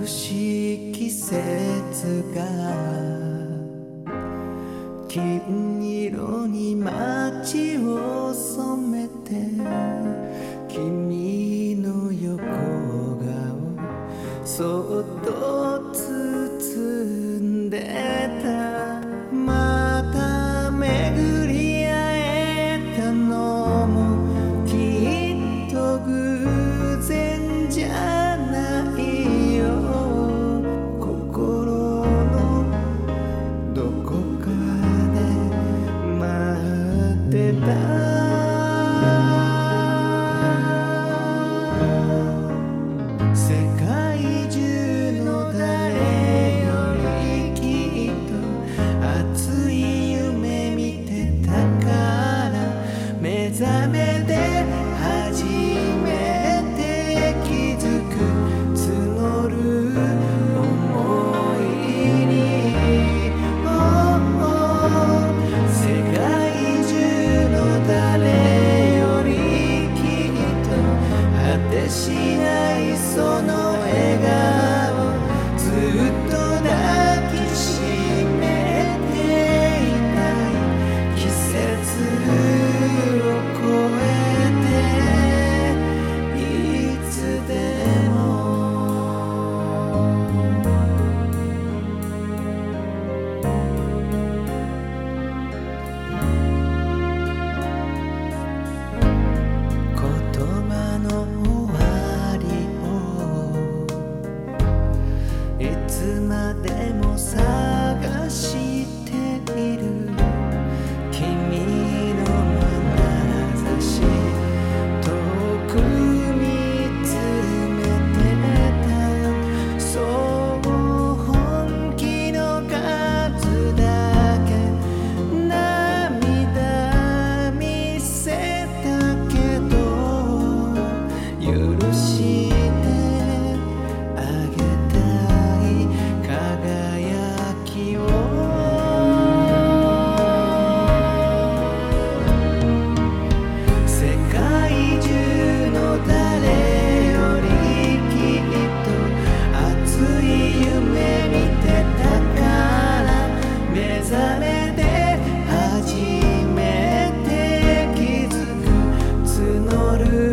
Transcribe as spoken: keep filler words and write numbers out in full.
眩しい季節が金色に街を染めて、君の横顔そっと包んでた。また巡り会えたのもきっと偶然じゃないよ。心のどこかで待ってた。世界中の誰よりきっと熱い夢見てたから、目覚めて初めて気づく募る想いに、世界中の誰よりきっと果てしないその笑顔、ずっと抱きしめていたい。季節を越えていつでも言葉の終わりをいつまでも探している。君の眼差し遠く見つめてた。そう本気の数だけ涙見せたけど、許してあげたい輝きを。世界中の誰よりきっと熱い夢見てたから、目覚めて初めて気づく募る